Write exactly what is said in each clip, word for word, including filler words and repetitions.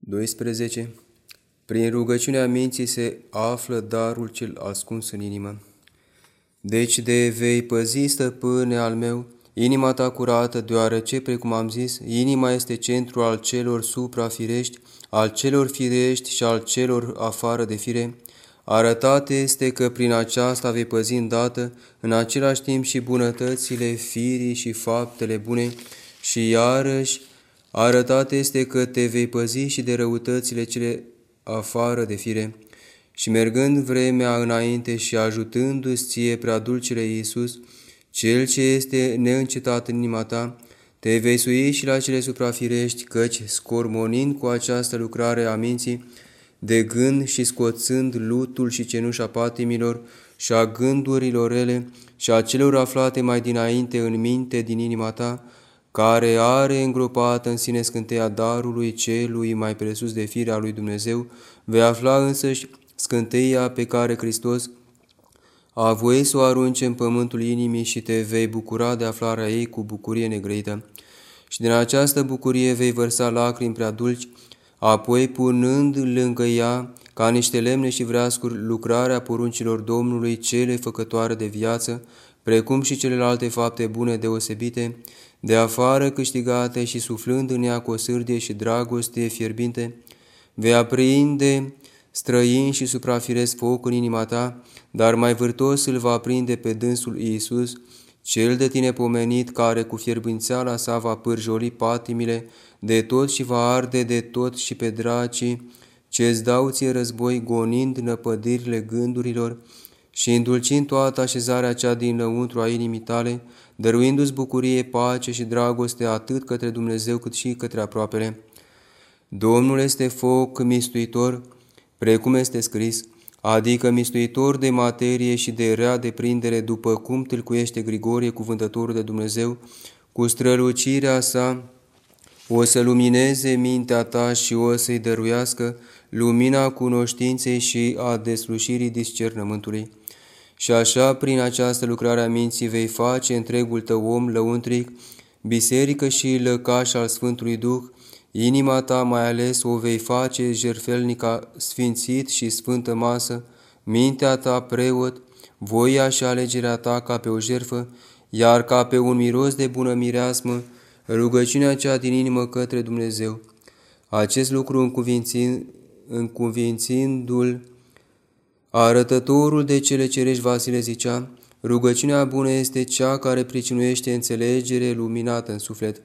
doisprezece. Prin rugăciunea minții se află darul cel ascuns în inimă. Deci de vei păzi, stăpâne al meu, inima ta curată, deoarece, precum am zis, inima este centrul al celor suprafirești, al celor firești și al celor afară de fire. Arătat este că prin aceasta vei păzi îndată, în același timp și bunătățile firii și faptele bune, și iarăși arătat este că te vei păzi și de răutățile cele afară de fire. Și mergând vremea înainte și ajutându-ți ție prea dulcele Iisus, Cel ce este neîncetat în inima ta, te vei sui și la cele suprafirești, căci, scormonind cu această lucrare a minții, de gând și scoțând lutul și cenușa patimilor și a gândurilor rele și a celor aflate mai dinainte în minte din inima ta, care are îngropată în sine scânteia darului celui mai presus de firea lui Dumnezeu, vei afla însăși scânteia pe care Hristos a voit să o arunce în pământul inimii și te vei bucura de aflarea ei cu bucurie negrăită. Și din această bucurie vei vărsa lacrimi prea dulci, apoi punând lângă ea, ca niște lemne și vreascuri, lucrarea poruncilor Domnului, cele făcătoare de viață, precum și celelalte fapte bune deosebite, de afară câștigate și suflând în ea cu o sârdie și dragoste fierbinte, vei aprinde străin și suprafiresc foc în inima ta, dar mai vârtos îl va aprinde pe dânsul Iisus, cel de tine pomenit, care cu fierbințeala sa va pârjoli patimile de tot și va arde de tot și pe dracii ce-ți dau ție război, gonind năpădirile gândurilor și îndulcind toată așezarea cea dinăuntru a inimii tale, dăruindu-ți bucurie, pace și dragoste atât către Dumnezeu cât și către aproapele. Domnul este foc mistuitor, precum este scris, adică mistuitor de materie și de rea deprindere, după cum tâlcuiește Grigorie, cuvântătorul de Dumnezeu, cu strălucirea sa o să lumineze mintea ta și o să-i dăruiască lumina cunoștinței și a deslușirii discernământului. Și așa, prin această lucrare a minții, vei face întregul tău om lăuntric, biserică și lăcaș al Sfântului Duh, inima ta mai ales o vei face jertfelnica sfințit și sfântă masă, mintea ta preot, voia și alegerea ta ca pe o jertfă, iar ca pe un miros de bună mireasmă, rugăciunea cea din inimă către Dumnezeu. Acest lucru încuvințind, încuvințindu-l, arătătorul de cele cerești Vasile zicea, rugăciunea bună este cea care pricinuiește înțelegere luminată în suflet.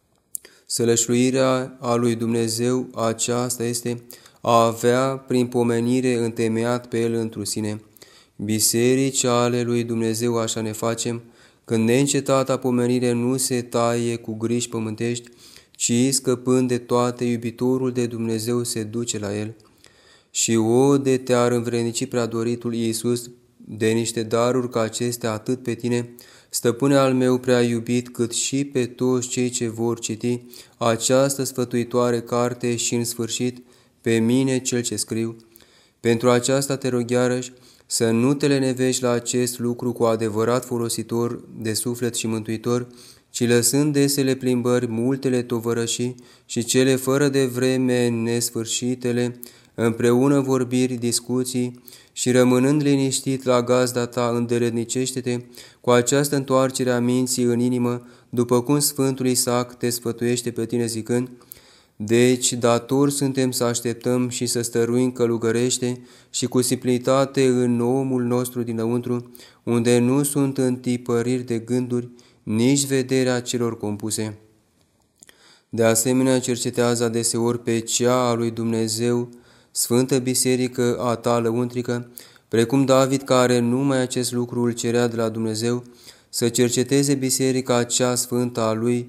Sălășluirea a lui Dumnezeu aceasta este a avea prin pomenire întemeiat pe El întru sine. Biserici ale lui Dumnezeu așa ne facem, când neîncetata pomenire nu se taie cu griji pământești, ci scăpând de toate, iubitorul de Dumnezeu se duce la El. Și o de te-ar învrednici prea doritul Iisus de niște daruri ca acestea atât pe tine, stăpâne al meu prea iubit, cât și pe toți cei ce vor citi această sfătuitoare carte și în sfârșit pe mine cel ce scriu. Pentru aceasta te rog iarăși să nu te lenevești la acest lucru cu adevărat folositor de suflet și mântuitor, ci lăsând desele plimbări, multele tovărășii și cele fără de vreme nesfârșitele, împreună vorbiri, discuții și rămânând liniștit la gazda ta, îndeletnicește-te cu această întoarcere a minții în inimă, după cum Sfântul Isaac te sfătuiește pe tine zicând, deci datori suntem să așteptăm și să stăruim călugărește și cu simplitate în omul nostru dinăuntru, unde nu sunt întipăriri de gânduri, nici vederea celor compuse. De asemenea, cercetează adeseori pe cea a lui Dumnezeu, Sfântă Biserică a ta lăuntrică, precum David, care numai acest lucru îl cerea de la Dumnezeu, să cerceteze biserica cea sfântă a lui,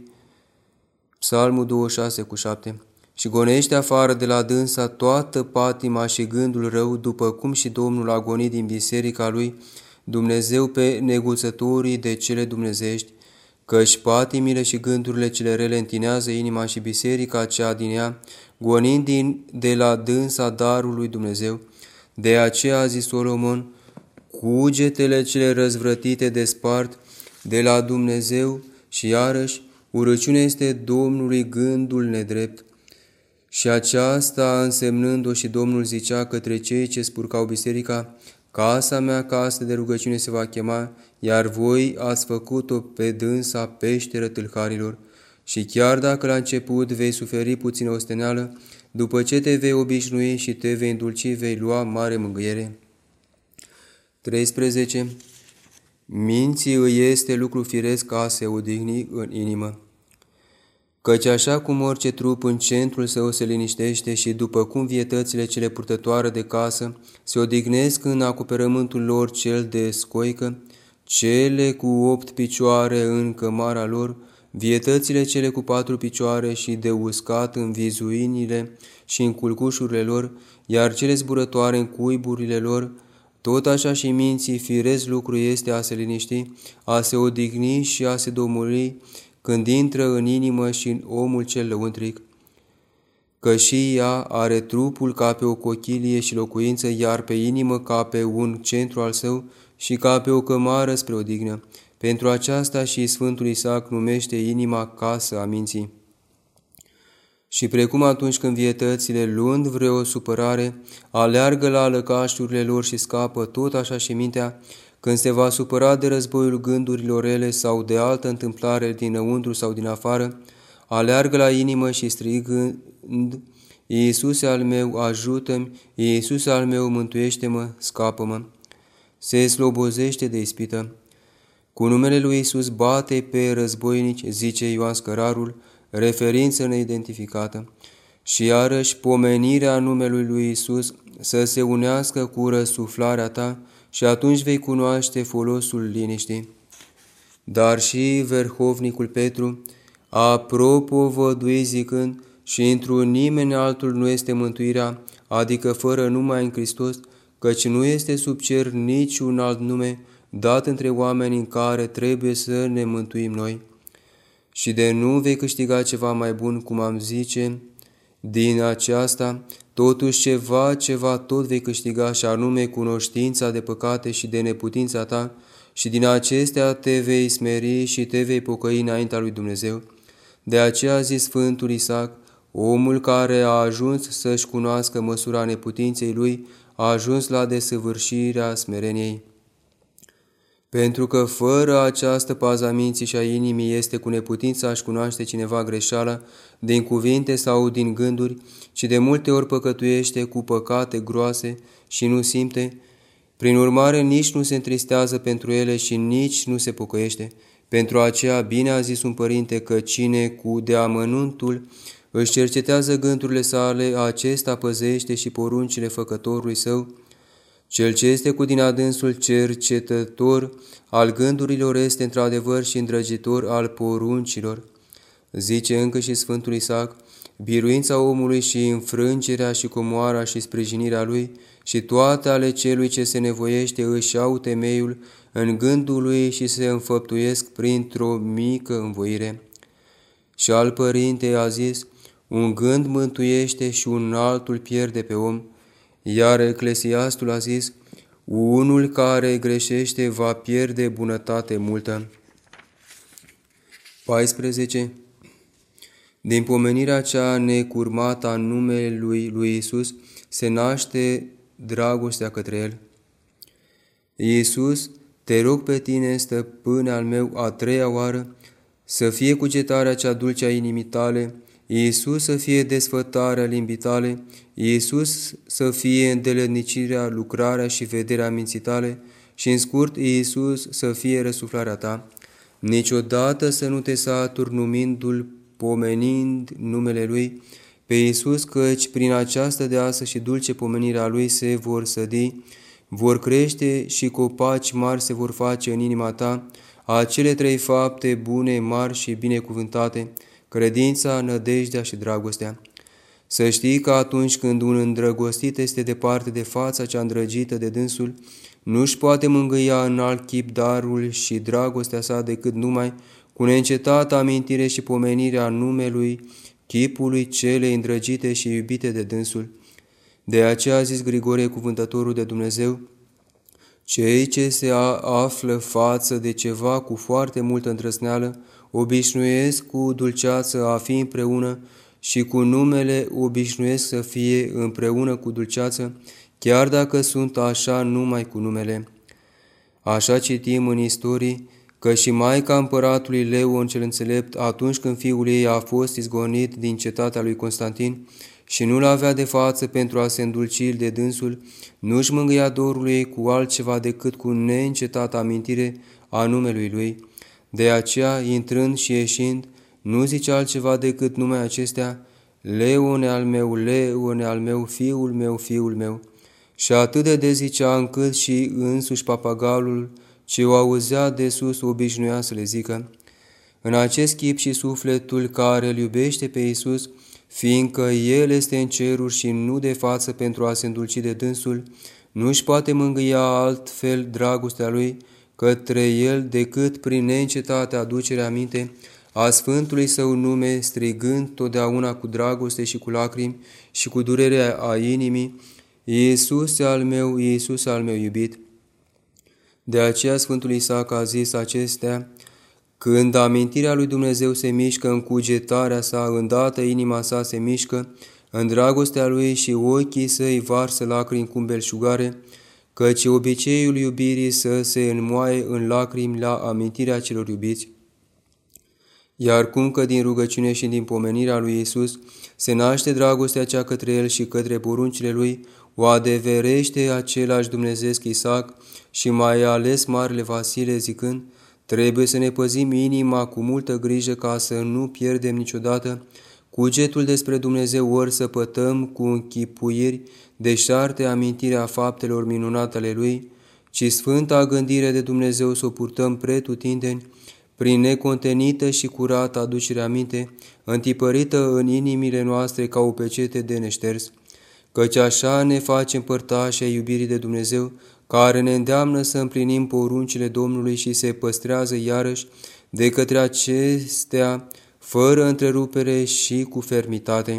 Psalmul douăzeci și șase cu șapte, și gonește afară de la dânsa toată patima și gândul rău, după cum și Domnul a gonit din biserica lui Dumnezeu pe neguțătorii de cele dumnezeiești, căci patimile și gândurile cele rele întinează inima și biserica cea din ea, gonind din, de la dânsa darul lui Dumnezeu. De aceea a zis Solomon, cugetele cele răzvrătite despart de la Dumnezeu și iarăși urăciunea este Domnului gândul nedrept. Și aceasta însemnând-o și Domnul zicea către cei ce spurcau biserica, casa mea casă de rugăciune se va chema, iar voi ați făcut-o pe dânsa peșteră tâlharilor. Și chiar dacă la început vei suferi puțină osteneală, după ce te vei obișnui și te vei îndulci, vei lua mare mângâiere. treisprezece. Minții îi este lucru firesc a se odihni în inimă. Căci așa cum orice trup în centrul său se liniștește și după cum vietățile cele purtătoare de casă se odihnesc în acoperământul lor cel de scoică, cele cu opt picioare în cămara lor, vietățile cele cu patru picioare și de uscat în vizuinile și în culcușurile lor, iar cele zburătoare în cuiburile lor, tot așa și minții firesc lucru este a se liniști, a se odihni și a se domoli, când intră în inimă și în omul cel lăuntric, că și ea are trupul ca pe o cochilie și locuință, iar pe inimă ca pe un centru al său și ca pe o cămară spre odihnă. Pentru aceasta și Sfântul Isaac numește inima casă a minții. Și precum atunci când vietățile, luând vreo supărare, aleargă la lăcașurile lor și scapă, tot așa și mintea, când se va supăra de războiul gândurilor rele sau de altă întâmplare dinăuntru sau din afară, aleargă la inimă și strigând, Iisuse al meu, ajută-mi, Iisuse al meu, mântuiește-mă, scapă-mă. Se slobozește de ispită. Cu numele lui Iisus bate pe războinici, zice Ioan Scărarul, referință neidentificată. Și iarăși pomenirea numelui lui Iisus să se unească cu răsuflarea ta, și atunci vei cunoaște folosul liniștii. Dar și verhovnicul Petru a propovăduit zicând, și într-un nimeni altul nu este mântuirea, adică fără numai în Hristos, căci nu este sub cer niciun alt nume dat între oameni în care trebuie să ne mântuim noi. Și de nu vei câștiga ceva mai bun, cum am zice, din aceasta, totuși ceva, ceva tot vei câștiga, și anume cunoștința de păcate și de neputința ta, și din acestea te vei smeri și te vei pocăi înaintea lui Dumnezeu. De aceea a zis Sfântul Isaac, omul care a ajuns să-și cunoască măsura neputinței lui, a ajuns la desăvârșirea smereniei. Pentru că fără această pază a minții și a inimii este cu neputința a-și cunoaște cineva greșeala din cuvinte sau din gânduri, ci de multe ori păcătuiește cu păcate groase și nu simte, prin urmare nici nu se întristează pentru ele și nici nu se pocăiește. Pentru aceea bine a zis un părinte că cine cu deamănuntul își cercetează gândurile sale, acesta păzește și poruncile făcătorului său. Cel ce este cu din adânsul cercetător al gândurilor este într-adevăr și îndrăgitor al poruncilor. Zice încă și Sfântul Isaac, biruința omului și înfrângerea și comoara și sprijinirea lui și toate ale celui ce se nevoiește își au temeiul în gândul lui și se înfăptuiesc printr-o mică învoire. Și al părinte a zis, un gând mântuiește și un altul pierde pe om, iar Eclesiastul a zis, unul care greșește va pierde bunătate multă. paisprezece. Din pomenirea cea necurmată a numelui lui Iisus se naște dragostea către El. Iisus, te rog pe tine, stăpâne al meu, a treia oară, să fie cugetarea cea dulce a inimii tale, Iisus să fie desfătarea limbii tale, Iisus să fie îndeletnicirea, lucrarea și vederea minții tale și, în scurt, Iisus să fie răsuflarea ta. Niciodată să nu te saturi numindu-L, pomenind numele Lui, pe Iisus, căci prin această deasă și dulce pomenirea Lui se vor sădi, vor crește și copaci mari se vor face în inima ta, acele trei fapte bune, mari și binecuvântate, credința, nădejdea și dragostea. Să știi că atunci când un îndrăgostit este departe de fața cea îndrăgită de dânsul, nu-și poate mângâia în alt chip darul și dragostea sa decât numai cu neîncetată amintire și pomenirea numelui, chipului celei îndrăgite și iubite de dânsul. De aceea a zis Grigorie, cuvântătorul de Dumnezeu, cei ce se află față de ceva cu foarte multă îndrăzneală, obișnuiesc cu dulceață a fi împreună și cu numele obișnuiesc să fie împreună cu dulceață, chiar dacă sunt așa numai cu numele. Așa citim în istorii că și maica împăratului Leon cel înțelept, atunci când fiul ei a fost izgonit din cetatea lui Constantin și nu l-avea de față pentru a se îndulci de dânsul, nu-și mângâia dorul ei cu altceva decât cu neîncetată amintire a numelui lui. De aceea, intrând și ieșind, nu zice altceva decât numai acestea: Leone al meu, Leone al meu, fiul meu, fiul meu. Și atât de des zicea încât și însuși papagalul ce o auzea de sus obișnuia să le zică. În acest chip și sufletul care îl iubește pe Iisus, fiindcă El este în ceruri și nu de față pentru a se îndulci de dânsul, nu-și poate mângâia altfel dragostea Lui către El decât prin neîncetată aducere aminte a Sfântului Său nume, strigând totdeauna cu dragoste și cu lacrimi și cu durerea a inimii: Iisus al meu, Iisus al meu iubit. De aceea Sfântul Isaac a zis acestea: când amintirea lui Dumnezeu se mișcă în cugetarea sa, îndată inima sa se mișcă în dragostea lui și ochii săi varsă lacrimi cu belșugare, căci obiceiul iubirii să se înmoaie în lacrimi la amintirea celor iubiți. Iar cum că din rugăciune și din pomenirea lui Iisus se naște dragostea cea către El și către poruncile Lui, o adeverește același Dumnezeesc Isaac și mai ales Marele Vasile zicând: trebuie să ne păzim inima cu multă grijă ca să nu pierdem niciodată cugetul despre Dumnezeu, ori să pătăm cu închipuiri deșarte amintirea faptelor minunate ale Lui, ci sfânta gândire de Dumnezeu să o purtăm pretutindeni, prin necontenită și curată aducere aminte, întipărită în inimile noastre ca o pecete de neșters, căci așa ne facem părtași ai iubirii de Dumnezeu, care ne îndeamnă să împlinim poruncile Domnului și se păstrează iarăși de către acestea fără întrerupere și cu fermitate.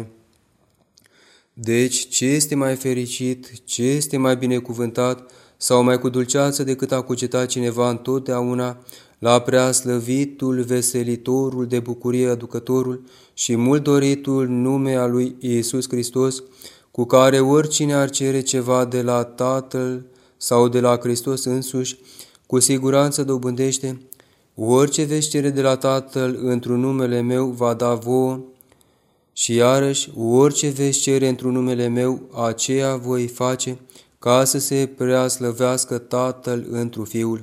Deci, ce este mai fericit, ce este mai binecuvântat sau mai cu dulceață decât a cugeta cineva întotdeauna la preaslăvitul, veselitorul, de bucurie aducătorul și mult doritul nume al lui Iisus Hristos, cu care oricine ar cere ceva de la Tatăl sau de la Hristos însuși, cu siguranță dobândește. Orice veți cere de la Tatăl într-un numele meu va da vouă, și iarăși orice veți cere într-un numele meu, aceea voi face, ca să se preaslăvească Tatăl întru Fiul.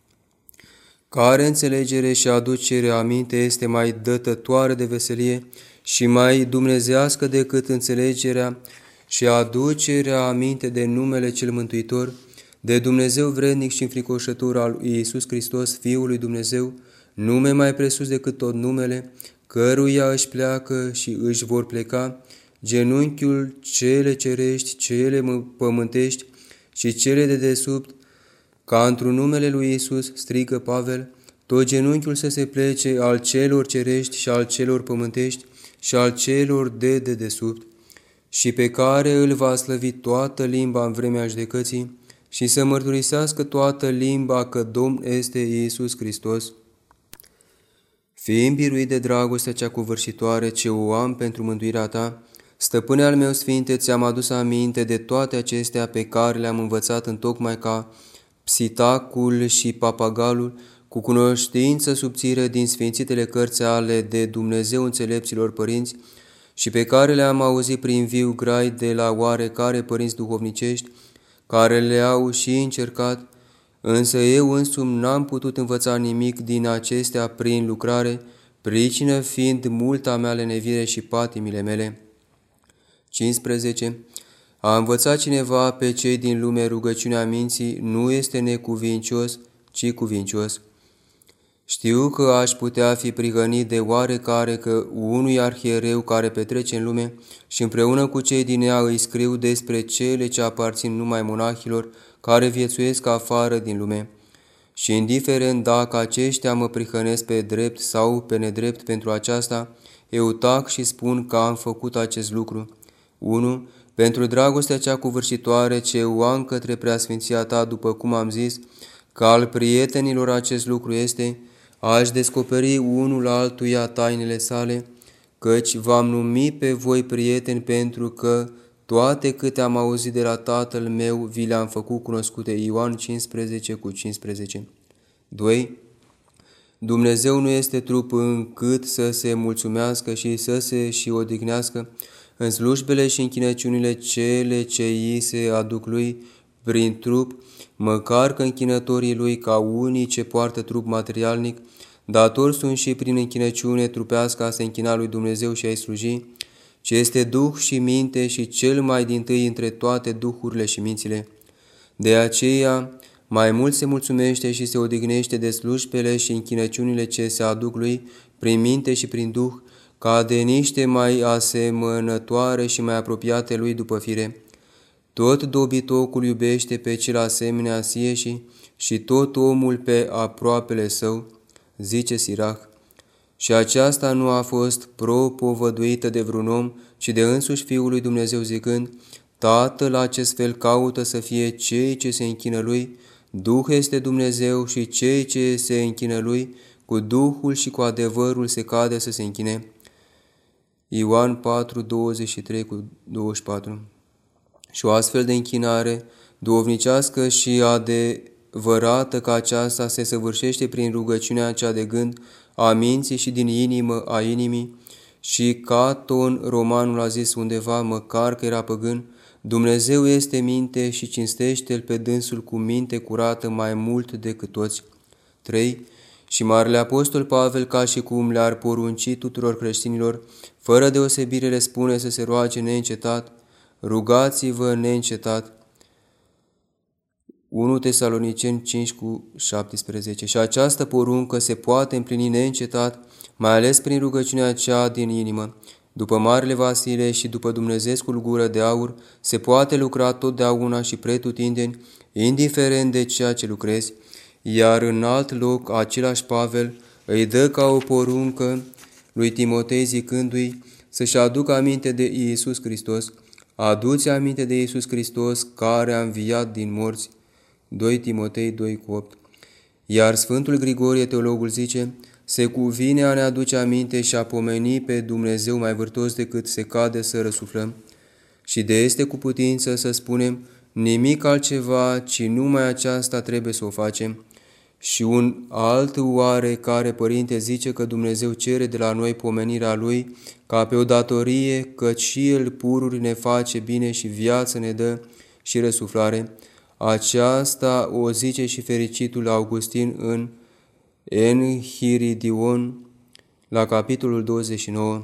Care înțelegere și aducere aminte este mai dătătoare de veselie și mai dumnezească decât înțelegerea și aducerea aminte de numele cel mântuitor, de Dumnezeu vrednic și înfricoșător al lui Iisus Hristos, Fiul lui Dumnezeu, nume mai presus decât tot numele, căruia își pleacă și își vor pleca genunchiul cele cerești, cele pământești și cele de desubt, ca într-un numele lui Iisus, strigă Pavel, tot genunchiul să se plece al celor cerești și al celor pământești și al celor de dedesubt, și pe care îl va slăvi toată limba în vremea judecății și să mărturisească toată limba că Domn este Iisus Hristos. Fiind biruit de dragostea cea covârșitoare ce o am pentru mântuirea ta, Stăpâne al meu sfinte, ți-am adus aminte de toate acestea pe care le-am învățat întocmai ca psitacul și papagalul, cu cunoștință subțire din sfințitele cărți ale de Dumnezeu înțelepților părinți, și pe care le-am auzit prin viu grai de la oarecare părinți duhovnicești, care le-au și încercat, însă eu însumi n-am putut învăța nimic din acestea prin lucrare, pricină fiind multa mea lenevire și patimile mele. cincisprezece. A învăța cineva pe cei din lume rugăciunea minții nu este necuvincios, ci cuvincios. Știu că aș putea fi prihănit de oarecare că unui arhiereu care petrece în lume și împreună cu cei din ea îi scriu despre cele ce aparțin numai monahilor care viețuiesc afară din lume. Și indiferent dacă aceștia mă prihănesc pe drept sau pe nedrept pentru aceasta, eu tac și spun că am făcut acest lucru. unu. Pentru dragostea cea covârșitoare ce o am către preasfinția ta, după cum am zis, că al prietenilor acest lucru este, aș descoperi unul altuia tainele sale, căci v-am numit pe voi prieteni pentru că toate câte am auzit de la Tatăl meu vi le-am făcut cunoscute. Ioan cincisprezece cu cincisprezece. doi. Dumnezeu nu este trup încât să se mulțumească și să se și odihnească în slujbele și închinăciunile cele ce îi se aduc lui prin trup, măcar că închinătorii lui ca unii ce poartă trup materialnic, datori sunt și prin închinăciune trupească a se închina lui Dumnezeu și a-i sluji, ce este duh și minte și cel mai dintâi între toate duhurile și mințile. De aceea, mai mult se mulțumește și se odihnește de slujbele și închinăciunile ce se aduc lui prin minte și prin duh, ca de niște mai asemănătoare și mai apropiate lui după fire. Tot dobitocul iubește pe cel asemenea sie și, și tot omul pe aproapele său, zice Sirach. Și aceasta nu a fost propovăduită de vreun om, ci de însuși Fiul lui Dumnezeu zicând, Tatăl acest fel caută să fie cei ce se închină lui, Duh este Dumnezeu și cei ce se închină lui, cu Duhul și cu adevărul se cade să se închine. Ioan patru, douăzeci și trei cu douăzeci și patru. Și o astfel de închinare, duhovnicească și adevărată ca aceasta, se săvârșește prin rugăciunea cea de gând, a minții și din inimă a inimii, și Caton Romanul a zis undeva, măcar că era păgân, Dumnezeu este minte și cinstește-L pe dânsul cu minte curată mai mult decât toți. trei. Și Marele Apostol Pavel, ca și cum le-ar porunci tuturor creștinilor, fără deosebire le spune să se roage neîncetat, rugați-vă neîncetat. unu Tesaloniceni cinci cu șaptesprezece. Și această poruncă se poate împlini neîncetat, mai ales prin rugăciunea cea din inimă. După Marele Vasile și după Dumnezeescul Gură de Aur, se poate lucra totdeauna și pretutindeni, indiferent de ceea ce lucrezi, iar în alt loc același Pavel îi dă ca o poruncă lui Timotei zicându-i să-și aducă aminte de Iisus Hristos. Adu-ți aminte de Iisus Hristos care a înviat din morți. doi Timotei doi cu opt. Iar Sfântul Grigorie, teologul, zice, se cuvine a ne aduce aminte și a pomeni pe Dumnezeu mai vârtos decât se cade să răsuflăm. Și de este cu putință să spunem nimic altceva, ci numai aceasta trebuie să o facem. Și un alt oarecare părinte zice că Dumnezeu cere de la noi pomenirea Lui ca pe o datorie, căci și El pururi ne face bine și viață ne dă și răsuflare. Aceasta o zice și fericitul Augustin în Enchiridion, la capitolul douăzeci și nouă.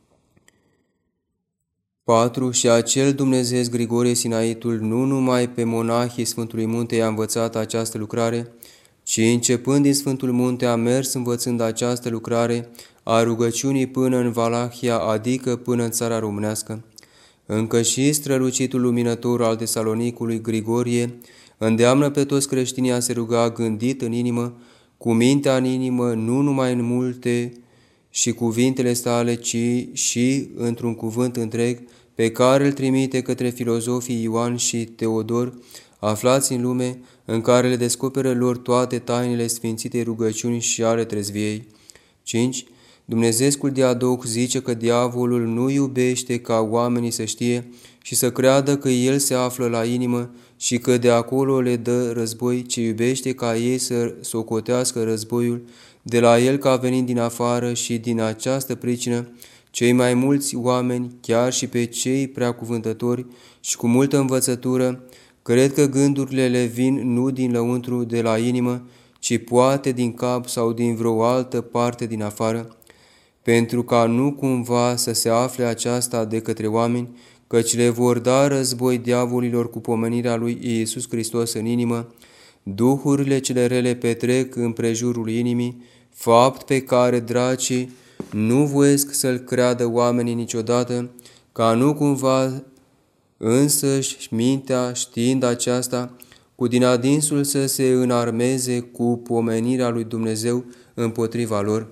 patru. Și acel Dumnezeu Grigorie Sinaitul nu numai pe monahii Sfântului Munte i-a învățat această lucrare, ci începând din Sfântul Munte a mers învățând această lucrare a rugăciunii până în Valahia, adică până în țara românească. Încă și strălucitul luminător al Tesalonicului Grigorie îndeamnă pe toți creștinii a se ruga gândit în inimă, cu mintea în inimă, nu numai în multe și cuvintele sale, ci și într-un cuvânt întreg, pe care îl trimite către filozofii Ioan și Teodor, aflați în lume, în care le descoperă lor toate tainele sfințitei rugăciuni și ale trezviei. cinci. Dumnezeescul Diadoc zice că diavolul nu iubește ca oamenii să știe și să creadă că el se află la inimă și că de acolo le dă război, ci iubește ca ei să socotească războiul de la el ca venind din afară, și din această pricină cei mai mulți oameni, chiar și pe cei preacuvântători și cu multă învățătură, cred că gândurile le vin nu din lăuntru de la inimă, ci poate din cap sau din vreo altă parte din afară, pentru ca nu cumva să se afle aceasta de către oameni, căci le vor da război diavolilor cu pomenirea lui Iisus Hristos în inimă, duhurile cele rele petrec în prejurul inimii, fapt pe care dracii nu voiesc să-l creadă oamenii niciodată, ca nu cumva însăși mintea, știind aceasta, cu din adinsul să se înarmeze cu pomenirea lui Dumnezeu împotriva lor.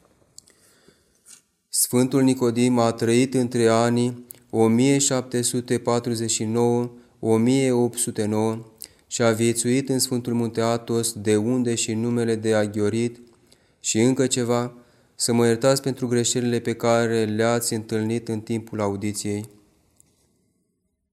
Sfântul Nicodim a trăit între anii o mie șapte sute patruzeci și nouă - o mie opt sute nouă și a viețuit în Sfântul Munte Athos, de unde și numele de Aghiorit, și încă ceva, să mă iertați pentru greșelile pe care le-ați întâlnit în timpul audiției.